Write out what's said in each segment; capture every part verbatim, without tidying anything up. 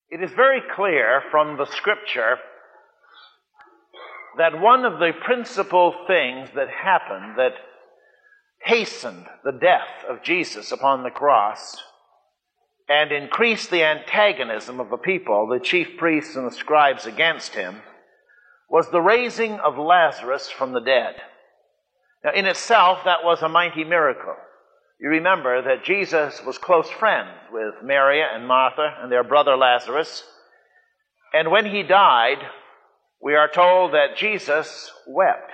It is very clear from the Scripture that one of the principal things that happened that hastened the death of Jesus upon the cross and increased the antagonism of the people, the chief priests and the scribes against him, was the raising of Lazarus from the dead. Now, in itself, that was a mighty miracle. You remember that Jesus was close friends with Mary and Martha and their brother Lazarus. And when he died, we are told that Jesus wept.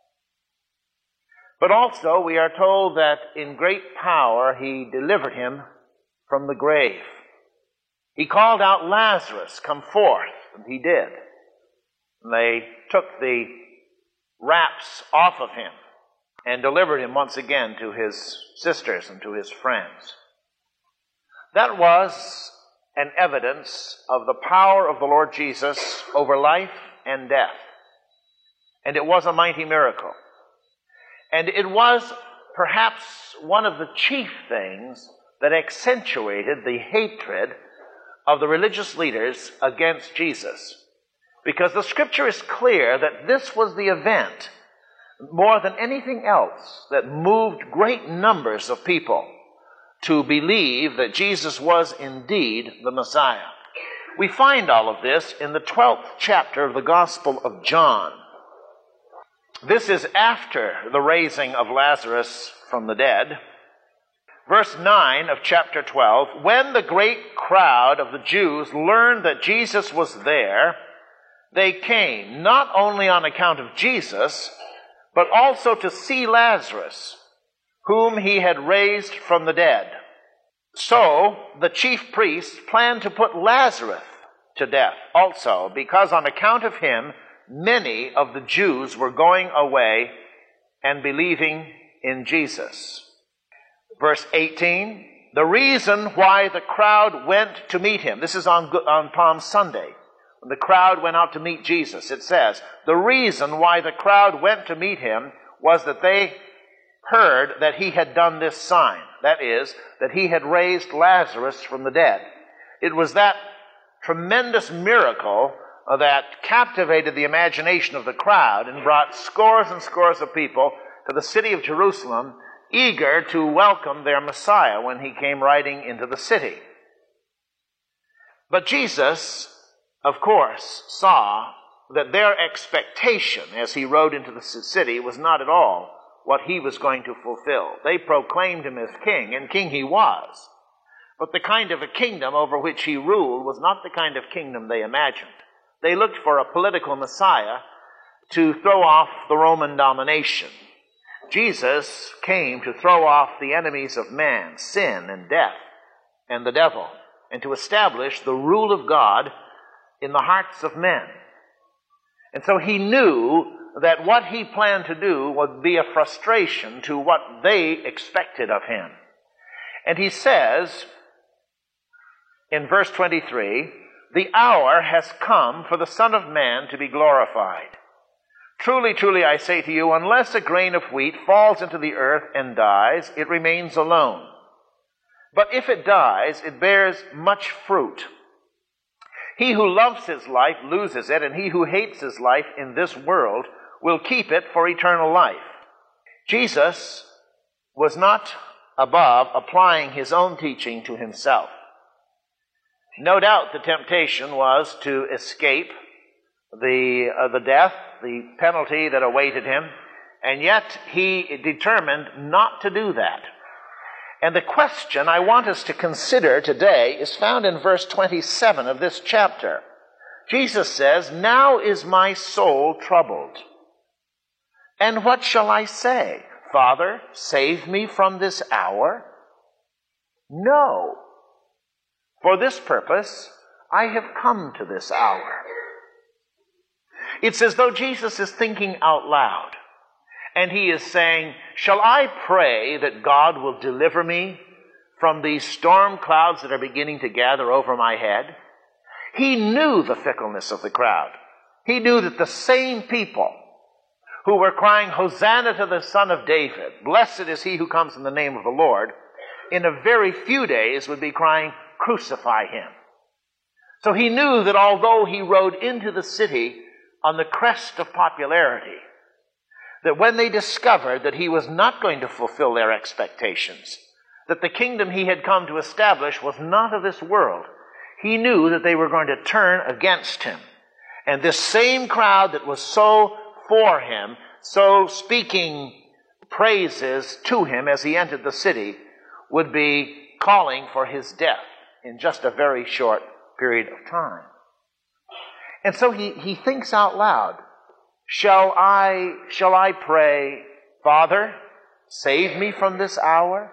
But also we are told that in great power he delivered him from the grave. He called out, "Lazarus, come forth." And he did. And they took the wraps off of him and delivered him once again to his sisters and to his friends. That was an evidence of the power of the Lord Jesus over life and death. And it was a mighty miracle. And it was perhaps one of the chief things that accentuated the hatred of the religious leaders against Jesus. Because the Scripture is clear that this was the event, more than anything else, that moved great numbers of people to believe that Jesus was indeed the Messiah. We find all of this in the twelfth chapter of the Gospel of John. This is after the raising of Lazarus from the dead. Verse nine of chapter twelve, "When the great crowd of the Jews learned that Jesus was there, they came, not only on account of Jesus, but also to see Lazarus, whom he had raised from the dead. So the chief priests planned to put Lazarus to death also, because on account of him, many of the Jews were going away and believing in Jesus." Verse eighteen, the reason why the crowd went to meet him. This is on, on Palm Sunday. When the crowd went out to meet Jesus, it says, the reason why the crowd went to meet him was that they heard that he had done this sign. That is, that he had raised Lazarus from the dead. It was that tremendous miracle that captivated the imagination of the crowd and brought scores and scores of people to the city of Jerusalem, eager to welcome their Messiah when he came riding into the city. But Jesus, of course, saw that their expectation as he rode into the city was not at all what he was going to fulfill. They proclaimed him as king, and king he was. But the kind of a kingdom over which he ruled was not the kind of kingdom they imagined. They looked for a political Messiah to throw off the Roman domination. Jesus came to throw off the enemies of man, sin and death and the devil, and to establish the rule of God in the hearts of men. And so he knew that what he planned to do would be a frustration to what they expected of him. And he says in verse twenty-three, "The hour has come for the Son of Man to be glorified. Truly, truly, I say to you, unless a grain of wheat falls into the earth and dies, it remains alone. But if it dies, it bears much fruit. He who loves his life loses it, and he who hates his life in this world will keep it for eternal life." Jesus was not above applying his own teaching to himself. No doubt the temptation was to escape the, uh, the death, the penalty that awaited him, and yet he determined not to do that. And the question I want us to consider today is found in verse twenty-seven of this chapter. Jesus says, "Now is my soul troubled. And what shall I say? Father, save me from this hour? No. For this purpose I have come to this hour." It's as though Jesus is thinking out loud. And he is saying, shall I pray that God will deliver me from these storm clouds that are beginning to gather over my head? He knew the fickleness of the crowd. He knew that the same people who were crying, "Hosanna to the Son of David, blessed is he who comes in the name of the Lord," in a very few days would be crying, "Crucify him." So he knew that although he rode into the city on the crest of popularity, that when they discovered that he was not going to fulfill their expectations, that the kingdom he had come to establish was not of this world, he knew that they were going to turn against him. And this same crowd that was so for him, so speaking praises to him as he entered the city, would be calling for his death in just a very short period of time. And so he, he thinks out loud, Shall I, shall I pray, Father, save me from this hour?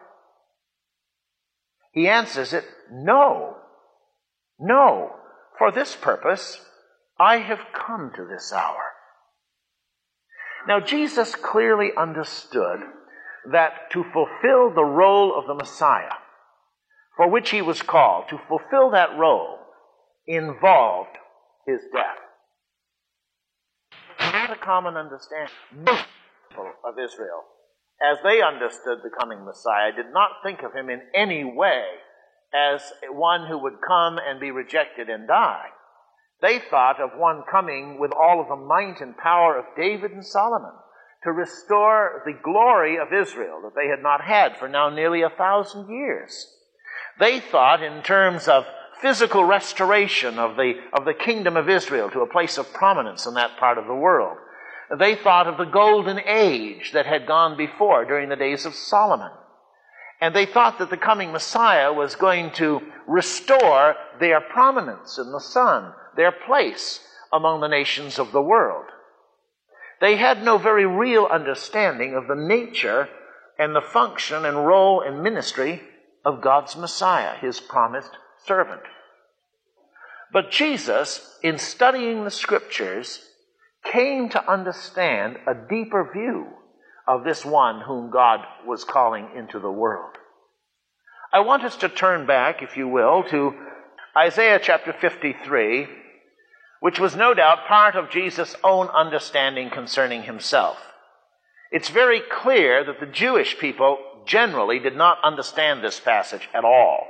He answers it, No, no, for this purpose I have come to this hour. Now Jesus clearly understood that to fulfill the role of the Messiah, for which he was called, to fulfill that role involved his death. Not a common understanding. Most people of Israel, as they understood the coming Messiah, did not think of him in any way as one who would come and be rejected and die. They thought of one coming with all of the might and power of David and Solomon to restore the glory of Israel that they had not had for now nearly a thousand years. They thought in terms of physical restoration of the, of the kingdom of Israel to a place of prominence in that part of the world. They thought of the golden age that had gone before during the days of Solomon. And they thought that the coming Messiah was going to restore their prominence in the sun, their place among the nations of the world. They had no very real understanding of the nature and the function and role and ministry of God's Messiah, his promised servant. But Jesus, in studying the Scriptures, came to understand a deeper view of this one whom God was calling into the world. I want us to turn back, if you will, to Isaiah chapter fifty-three, which was no doubt part of Jesus' own understanding concerning himself. It's very clear that the Jewish people generally did not understand this passage at all.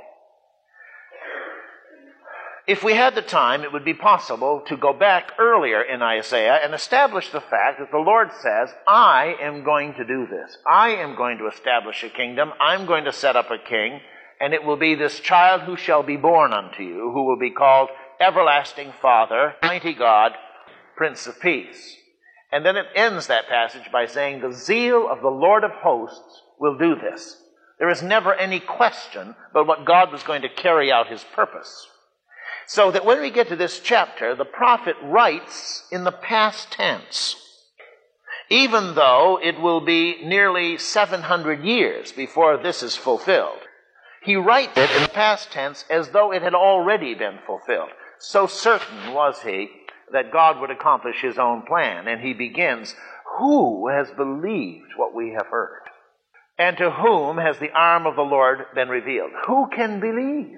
If we had the time, it would be possible to go back earlier in Isaiah and establish the fact that the Lord says, I am going to do this. I am going to establish a kingdom. I'm going to set up a king, and it will be this child who shall be born unto you, who will be called Everlasting Father, Mighty God, Prince of Peace. And then it ends that passage by saying, the zeal of the Lord of hosts will do this. There is never any question but what God was going to carry out his purpose. So that when we get to this chapter, the prophet writes in the past tense, even though it will be nearly seven hundred years before this is fulfilled. He writes it in the past tense as though it had already been fulfilled. So certain was he that God would accomplish his own plan. And he begins, who has believed what we have heard? And to whom has the arm of the Lord been revealed? Who can believe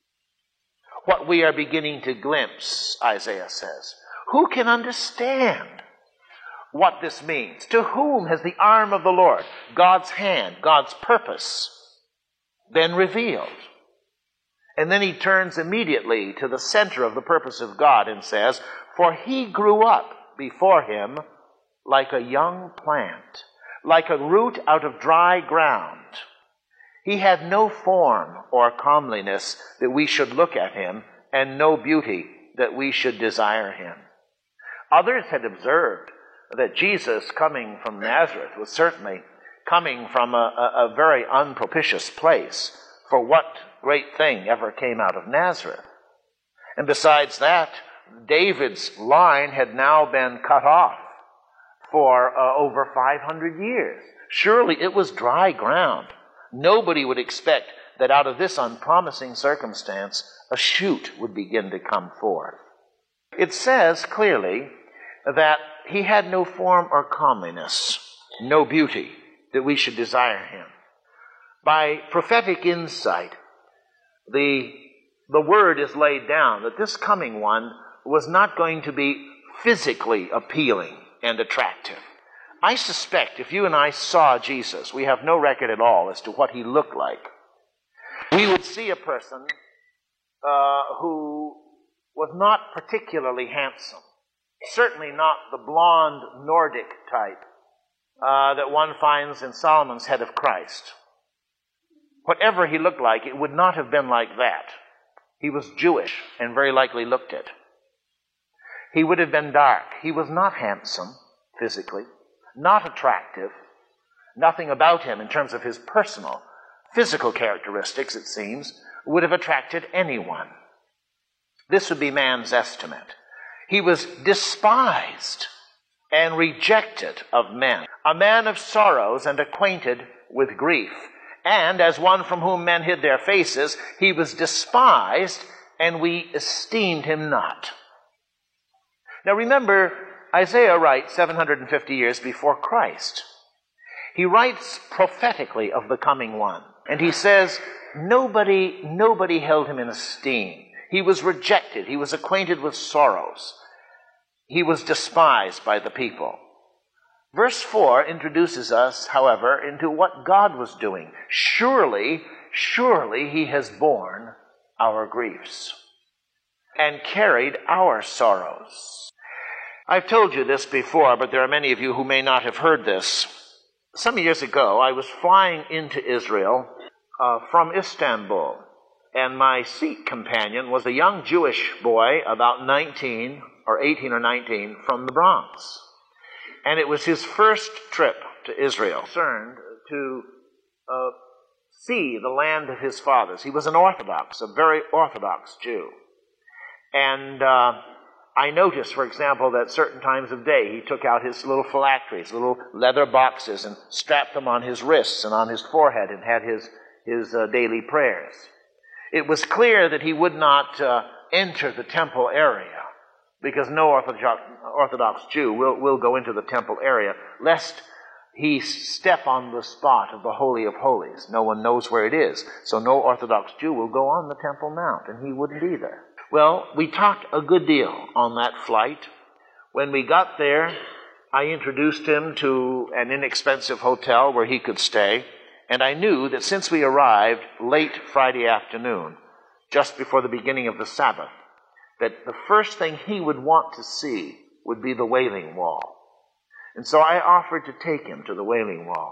what we are beginning to glimpse, Isaiah says? Who can understand what this means? To whom has the arm of the Lord, God's hand, God's purpose, been revealed? And then he turns immediately to the center of the purpose of God and says, for he grew up before him like a young plant, like a root out of dry ground. He had no form or comeliness that we should look at him, and no beauty that we should desire him. Others had observed that Jesus, coming from Nazareth, was certainly coming from a, a, a very unpropitious place, for what great thing ever came out of Nazareth? And besides that, David's line had now been cut off for uh, over five hundred years. Surely it was dry ground. Nobody would expect that out of this unpromising circumstance, a shoot would begin to come forth. It says clearly that he had no form or comeliness, no beauty that we should desire him. By prophetic insight, the, the word is laid down that this coming one was not going to be physically appealing and attractive. I suspect if you and I saw Jesus, we have no record at all as to what he looked like. We would see a person uh, who was not particularly handsome. Certainly not the blonde Nordic type uh, that one finds in Solomon's Head of Christ. Whatever he looked like, it would not have been like that. He was Jewish and very likely looked it. He would have been dark. He was not handsome physically, not attractive. Nothing about him in terms of his personal, physical characteristics, it seems, would have attracted anyone. This would be man's estimate. He was despised and rejected of men, a man of sorrows and acquainted with grief. And as one from whom men hid their faces, he was despised, and we esteemed him not. Now remember, Isaiah writes seven hundred fifty years before Christ. He writes prophetically of the coming one. And he says, nobody, nobody held him in esteem. He was rejected. He was acquainted with sorrows. He was despised by the people. Verse four introduces us, however, into what God was doing. Surely, surely he has borne our griefs and carried our sorrows. I've told you this before, but there are many of you who may not have heard this. Some years ago, I was flying into Israel uh, from Istanbul, and my seat companion was a young Jewish boy, about nineteen or eighteen or nineteen, from the Bronx. And it was his first trip to Israel, concerned to uh, see the land of his fathers. He was an Orthodox, a very Orthodox Jew. And uh, I noticed, for example, that certain times of day he took out his little phylacteries, little leather boxes, and strapped them on his wrists and on his forehead and had his, his uh, daily prayers. It was clear that he would not uh, enter the temple area, because no Orthodox, Orthodox Jew will, will go into the temple area, lest he step on the spot of the Holy of Holies. No one knows where it is, so no Orthodox Jew will go on the Temple Mount, and he wouldn't either. Well, we talked a good deal on that flight. When we got there, I introduced him to an inexpensive hotel where he could stay, and I knew that since we arrived late Friday afternoon, just before the beginning of the Sabbath, that the first thing he would want to see would be the Wailing Wall. And so I offered to take him to the Wailing Wall.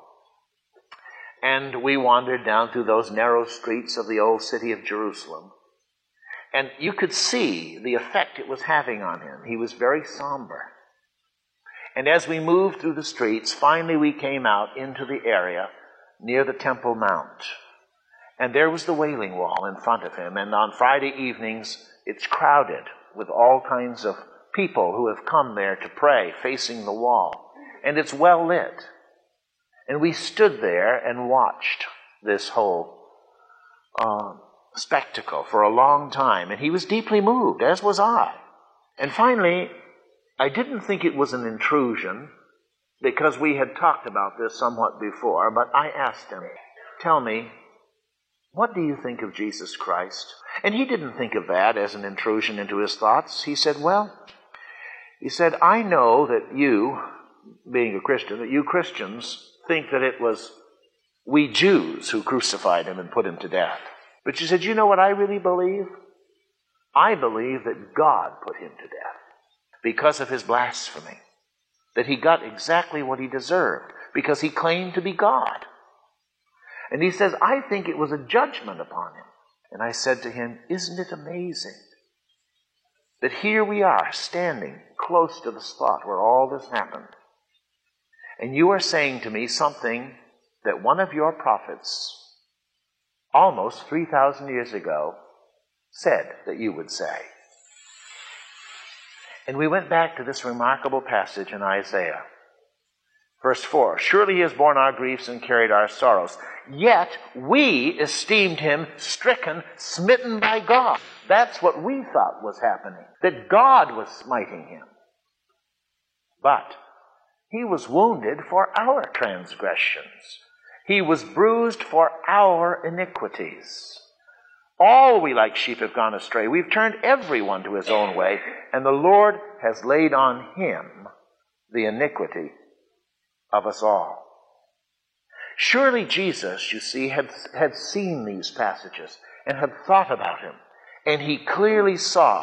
And we wandered down through those narrow streets of the old city of Jerusalem. And you could see the effect it was having on him. He was very somber. And as we moved through the streets, finally we came out into the area near the Temple Mount. And there was the Wailing Wall in front of him. And on Friday evenings, it's crowded with all kinds of people who have come there to pray, facing the wall. And it's well lit. And we stood there and watched this whole uh, spectacle for a long time. And he was deeply moved, as was I. And finally, I didn't think it was an intrusion, because we had talked about this somewhat before, but I asked him, tell me, what do you think of Jesus Christ? And he didn't think of that as an intrusion into his thoughts. He said, well, he said, I know that you, being a Christian, that you Christians think that it was we Jews who crucified him and put him to death. But she said, you know what I really believe? I believe that God put him to death because of his blasphemy. That he got exactly what he deserved because he claimed to be God. And he says, I think it was a judgment upon him. And I said to him, isn't it amazing that here we are standing close to the spot where all this happened, and you are saying to me something that one of your prophets almost three thousand years ago said that you would say. And we went back to this remarkable passage in Isaiah. Verse four, surely he has borne our griefs and carried our sorrows. Yet we esteemed him stricken, smitten by God. That's what we thought was happening, that God was smiting him. But he was wounded for our transgressions. He was bruised for our iniquities. All we like sheep have gone astray. We've turned everyone to his own way, and the Lord has laid on him the iniquity of us all. Surely Jesus, you see, had, had seen these passages and had thought about him. And he clearly saw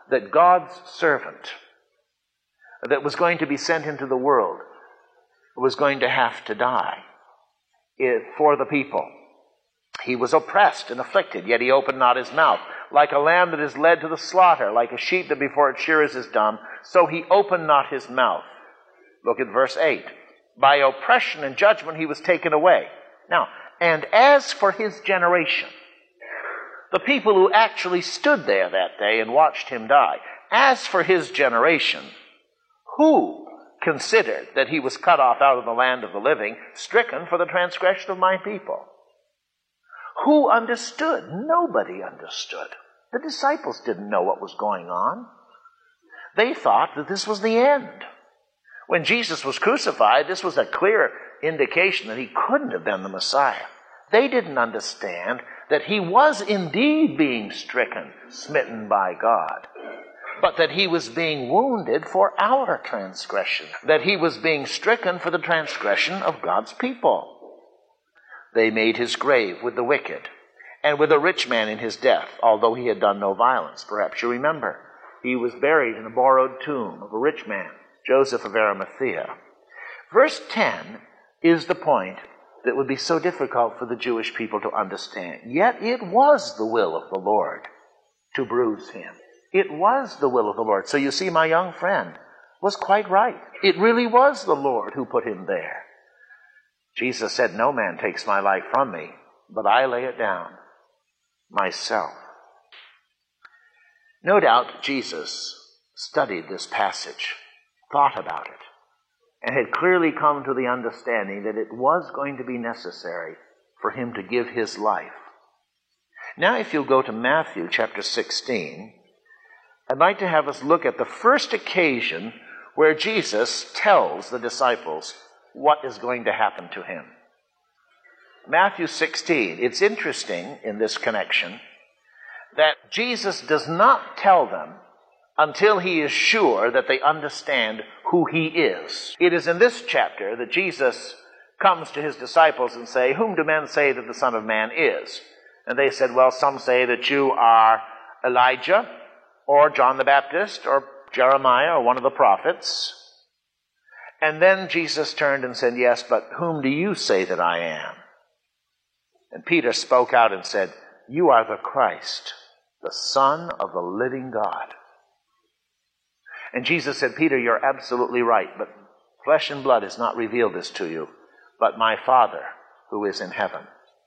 that God's servant that was going to be sent into the world was going to have to die for the people. He was oppressed and afflicted, yet he opened not his mouth. Like a lamb that is led to the slaughter, like a sheep that before its shearers is dumb, so he opened not his mouth. Look at verse eight. By oppression and judgment he was taken away. Now, and as for his generation, the people who actually stood there that day and watched him die, as for his generation, who considered that he was cut off out of the land of the living, stricken for the transgression of my people? Who understood? Nobody understood. The disciples didn't know what was going on. They thought that this was the end. When Jesus was crucified, this was a clear indication that he couldn't have been the Messiah. They didn't understand that he was indeed being stricken, smitten by God, but that he was being wounded for our transgression, that he was being stricken for the transgression of God's people. They made his grave with the wicked and with a rich man in his death, although he had done no violence. Perhaps you remember, he was buried in a borrowed tomb of a rich man, Joseph of Arimathea. Verse ten is the point that would be so difficult for the Jewish people to understand. Yet it was the will of the Lord to bruise him. It was the will of the Lord. So you see, my young friend was quite right. It really was the Lord who put him there. Jesus said, no man takes my life from me, but I lay it down myself. No doubt Jesus studied this passage, thought about it, and had clearly come to the understanding that it was going to be necessary for him to give his life. Now, if you'll go to Matthew chapter sixteen, I'd like to have us look at the first occasion where Jesus tells the disciples what is going to happen to him. Matthew sixteen. It's interesting in this connection that Jesus does not tell them until he is sure that they understand who he is. It is in this chapter that Jesus comes to his disciples and say, whom do men say that the Son of Man is? And they said, well, some say that you are Elijah, or John the Baptist, or Jeremiah, or one of the prophets. And then Jesus turned and said, yes, but whom do you say that I am? And Peter spoke out and said, you are the Christ, the Son of the living God. And Jesus said, Peter, you're absolutely right, but flesh and blood has not revealed this to you, but my Father who is in heaven.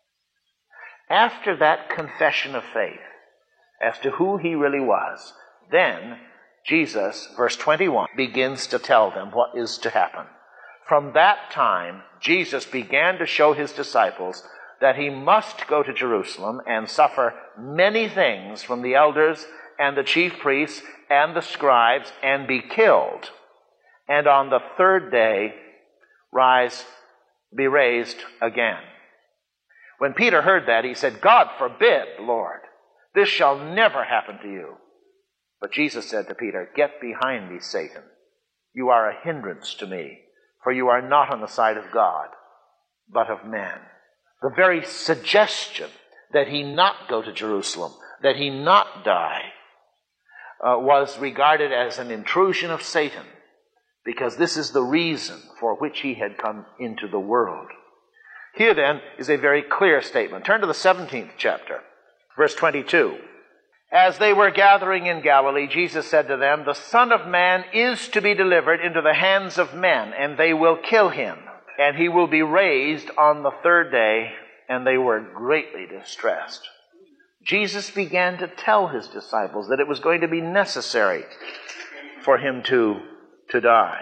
After that confession of faith as to who he really was, then Jesus, verse twenty-one, begins to tell them what is to happen. From that time, Jesus began to show his disciples that he must go to Jerusalem and suffer many things from the elders and the chief priests and the scribes and be killed, and on the third day rise, be raised again. When Peter heard that, he said, God forbid, Lord, this shall never happen to you. But Jesus said to Peter, get behind me, Satan. You are a hindrance to me, for you are not on the side of God, but of men. The very suggestion that he not go to Jerusalem, that he not die, uh, was regarded as an intrusion of Satan, because this is the reason for which he had come into the world. Here then is a very clear statement. Turn to the seventeenth chapter, verse twenty-two. As they were gathering in Galilee, Jesus said to them, the Son of Man is to be delivered into the hands of men, and they will kill him, and he will be raised on the third day. And they were greatly distressed. Jesus began to tell his disciples that it was going to be necessary for him to, to die.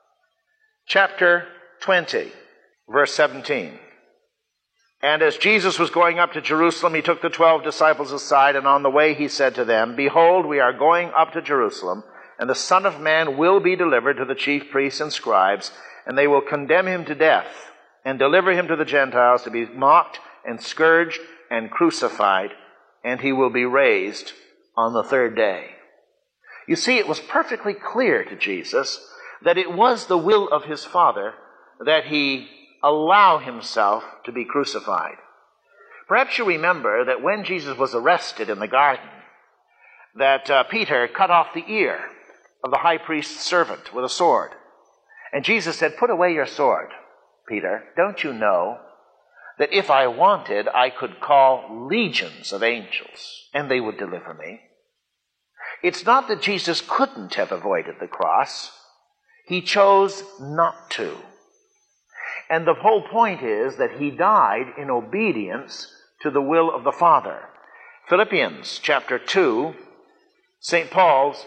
Chapter twenty, verse seventeen. And as Jesus was going up to Jerusalem, he took the twelve disciples aside, and on the way he said to them, behold, we are going up to Jerusalem, and the Son of Man will be delivered to the chief priests and scribes, and they will condemn him to death, and deliver him to the Gentiles to be mocked and scourged and crucified, and he will be raised on the third day. You see, it was perfectly clear to Jesus that it was the will of his Father that he allow himself to be crucified. Perhaps you remember that when Jesus was arrested in the garden, that uh, Peter cut off the ear of the high priest's servant with a sword. And Jesus said, "Put away your sword, Peter. Don't you know that if I wanted, I could call legions of angels, and they would deliver me?" It's not that Jesus couldn't have avoided the cross. He chose not to. And the whole point is that he died in obedience to the will of the Father. Philippians chapter two, Saint Paul's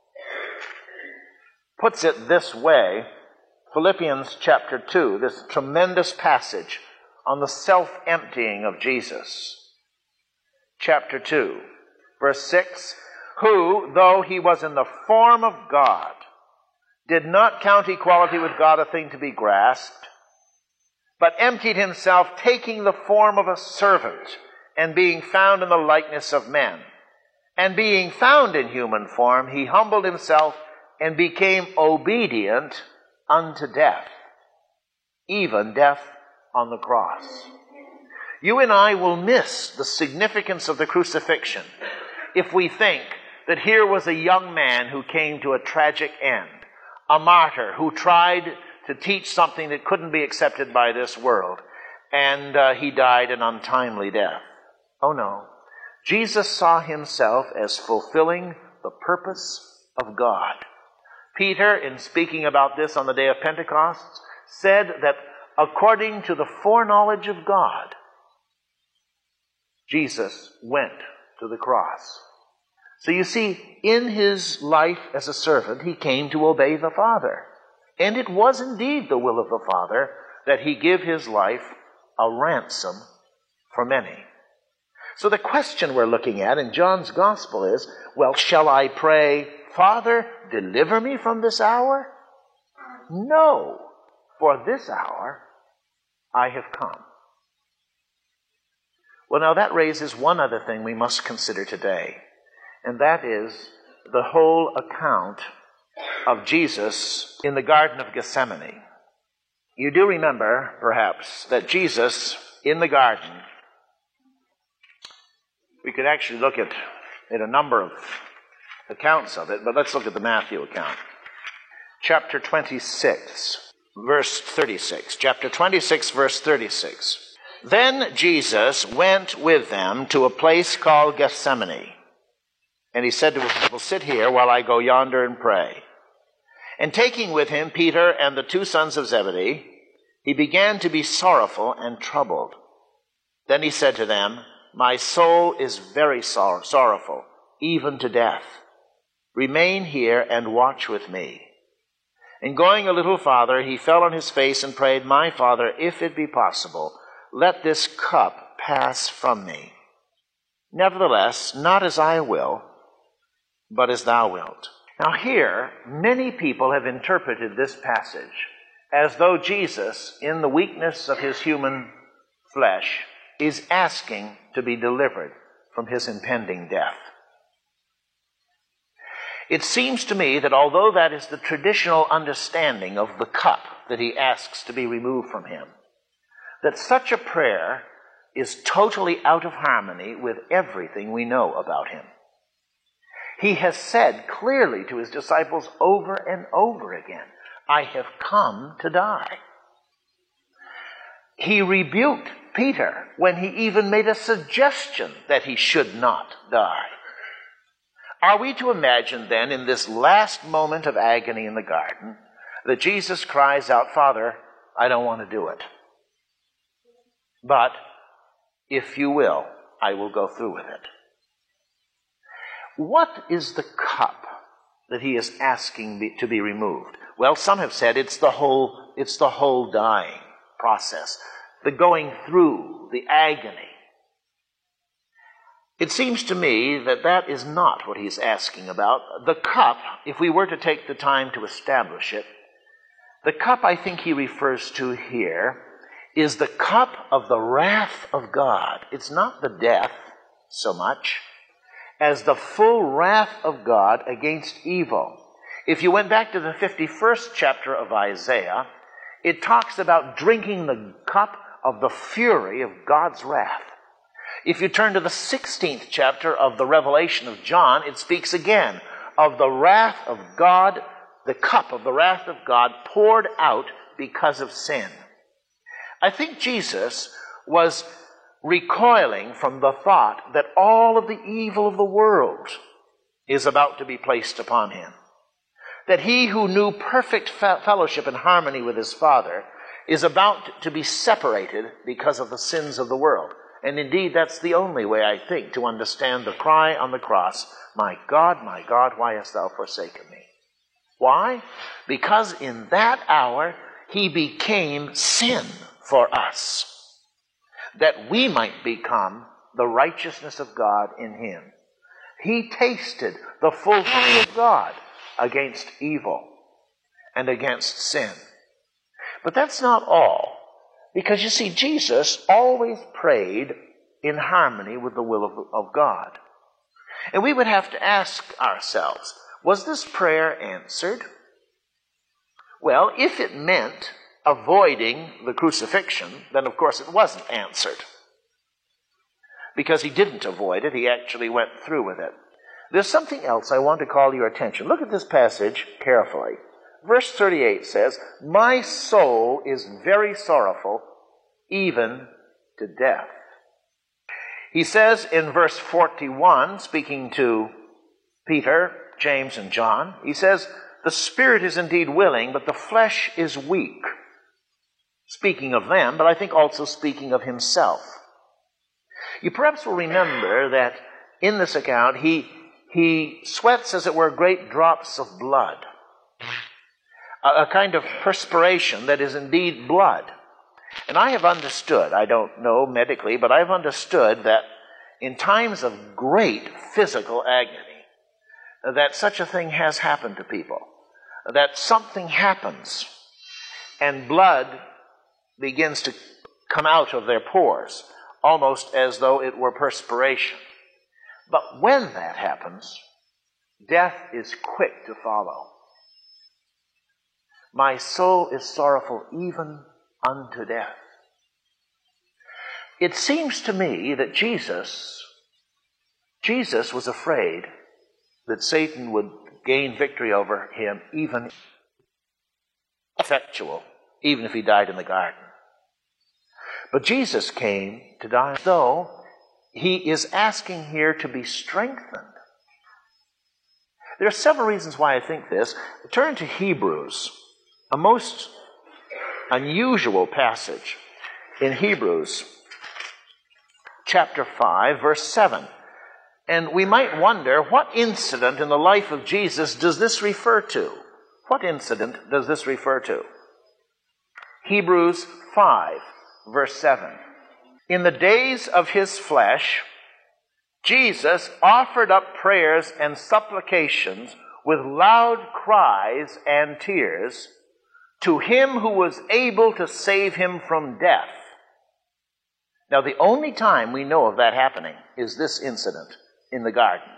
puts it this way. Philippians chapter two, this tremendous passage on the self-emptying of Jesus. Chapter two, verse six, "Who, though he was in the form of God, did not count equality with God a thing to be grasped, but emptied himself, taking the form of a servant, and being found in the likeness of men. And being found in human form, he humbled himself and became obedient unto death, even death on the cross." You and I will miss the significance of the crucifixion if we think that here was a young man who came to a tragic end, a martyr who tried to teach something that couldn't be accepted by this world, and uh, he died an untimely death. Oh no. Jesus saw himself as fulfilling the purpose of God. Peter, in speaking about this on the day of Pentecost, said that according to the foreknowledge of God, Jesus went to the cross. So you see, in his life as a servant, he came to obey the Father. And it was indeed the will of the Father that he give his life a ransom for many. So the question we're looking at in John's Gospel is, well, shall I pray, "Father, deliver me from this hour"? No, for this hour I have come. Well, now that raises one other thing we must consider today, and that is the whole account of Jesus in the Garden of Gethsemane. You do remember, perhaps, that Jesus in the garden, we could actually look at, at a number of accounts of it, but let's look at the Matthew account. Chapter twenty-six, verse thirty-six. Chapter twenty-six, verse thirty-six. "Then Jesus went with them to a place called Gethsemane, and he said to his disciples, 'Sit here while I go yonder and pray.' And taking with him Peter and the two sons of Zebedee, he began to be sorrowful and troubled. Then he said to them, 'My soul is very sor- sorrowful, even to death. Remain here and watch with me.' And going a little farther, he fell on his face and prayed, 'My Father, if it be possible, let this cup pass from me. Nevertheless, not as I will, but as thou wilt.'" Now here, many people have interpreted this passage as though Jesus, in the weakness of his human flesh, is asking to be delivered from his impending death. It seems to me that although that is the traditional understanding of the cup that he asks to be removed from him, that such a prayer is totally out of harmony with everything we know about him. He has said clearly to his disciples over and over again, "I have come to die." He rebuked Peter when he even made a suggestion that he should not die. Are we to imagine then, in this last moment of agony in the garden, that Jesus cries out, "Father, I don't want to do it, but if you will, I will go through with it"? What is the cup that he is asking be, to be removed? Well, some have said it's the whole, it's the whole dying process, the going through, the agony. It seems to me that that is not what he's asking about. The cup, if we were to take the time to establish it, the cup I think he refers to here is the cup of the wrath of God. It's not the death so much as the full wrath of God against evil. If you went back to the fifty-first chapter of Isaiah, it talks about drinking the cup of the fury of God's wrath. If you turn to the sixteenth chapter of the Revelation of John, it speaks again of the wrath of God, the cup of the wrath of God poured out because of sin. I think Jesus was recoiling from the thought that all of the evil of the world is about to be placed upon him. That he who knew perfect fellowship and harmony with his Father is about to be separated because of the sins of the world. And indeed, that's the only way, I think, to understand the cry on the cross, "My God, my God, why hast thou forsaken me?" Why? Because in that hour, he became sin for us, that we might become the righteousness of God in him. He tasted the full fury of God against evil and against sin. But that's not all. Because you see, Jesus always prayed in harmony with the will of, of God. And we would have to ask ourselves, was this prayer answered? Well, if it meant avoiding the crucifixion, then of course it wasn't answered. Because he didn't avoid it, he actually went through with it. There's something else I want to call your attention. Look at this passage carefully. Verse thirty-eight says, "My soul is very sorrowful, even to death." He says in verse forty-one, speaking to Peter, James, and John, he says, "The spirit is indeed willing, but the flesh is weak." Speaking of them, but I think also speaking of himself. You perhaps will remember that in this account, he, he sweats, as it were, great drops of blood. A, a kind of perspiration that is indeed blood. And I have understood, I don't know medically, but I've understood that in times of great physical agony, that such a thing has happened to people. That something happens, and blood begins to come out of their pores, almost as though it were perspiration. But when that happens, death is quick to follow. "My soul is sorrowful even unto death." It seems to me that Jesus, Jesus was afraid that Satan would gain victory over him, even effectual, even if he died in the garden. But Jesus came to die, though he is asking here to be strengthened. There are several reasons why I think this. Turn to Hebrews, a most unusual passage in Hebrews chapter five, verse seven. And we might wonder, what incident in the life of Jesus does this refer to? What incident does this refer to? Hebrews five, verse seven. "In the days of his flesh, Jesus offered up prayers and supplications with loud cries and tears to him who was able to save him from death." Now, the only time we know of that happening is this incident in the garden.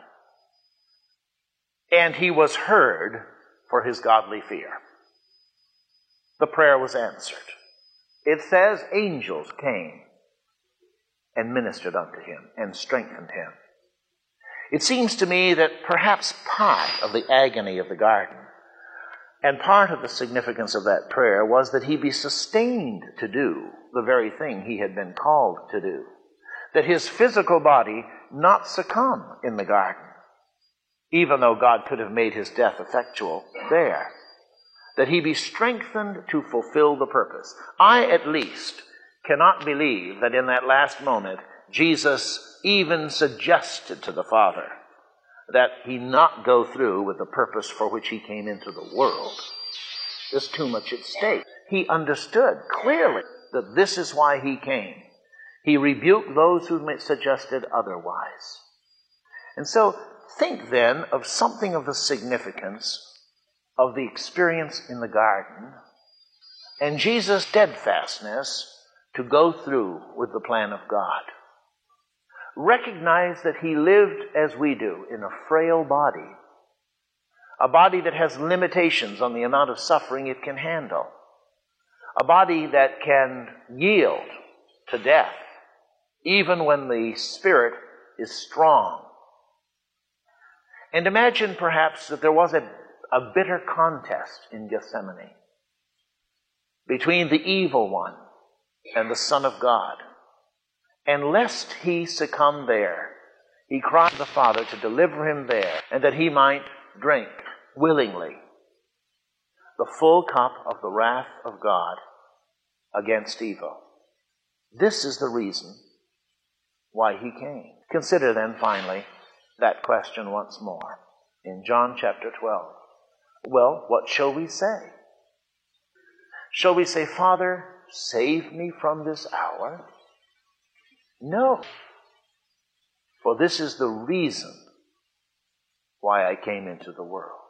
"And he was heard for his godly fear." The prayer was answered. It says angels came and ministered unto him and strengthened him. It seems to me that perhaps part of the agony of the garden and part of the significance of that prayer was that he be sustained to do the very thing he had been called to do. That his physical body not succumb in the garden, even though God could have made his death effectual there. That he be strengthened to fulfill the purpose. I, at least, cannot believe that in that last moment, Jesus even suggested to the Father that he not go through with the purpose for which he came into the world. There's too much at stake. He understood clearly that this is why he came. He rebuked those who suggested otherwise. And so, think then of something of the significance of the experience in the garden and Jesus' steadfastness to go through with the plan of God. Recognize that he lived as we do in a frail body, a body that has limitations on the amount of suffering it can handle, a body that can yield to death even when the Spirit is strong. And imagine perhaps that there was a, a bitter contest in Gethsemane between the evil one and the Son of God. And lest he succumb there, he cried to the Father to deliver him there, and that he might drink willingly the full cup of the wrath of God against evil. This is the reason why he came. Consider then, finally, that question once more in John chapter twelve. Well, what shall we say? Shall we say, Father, save me from this hour? No. For this is the reason why I came into the world.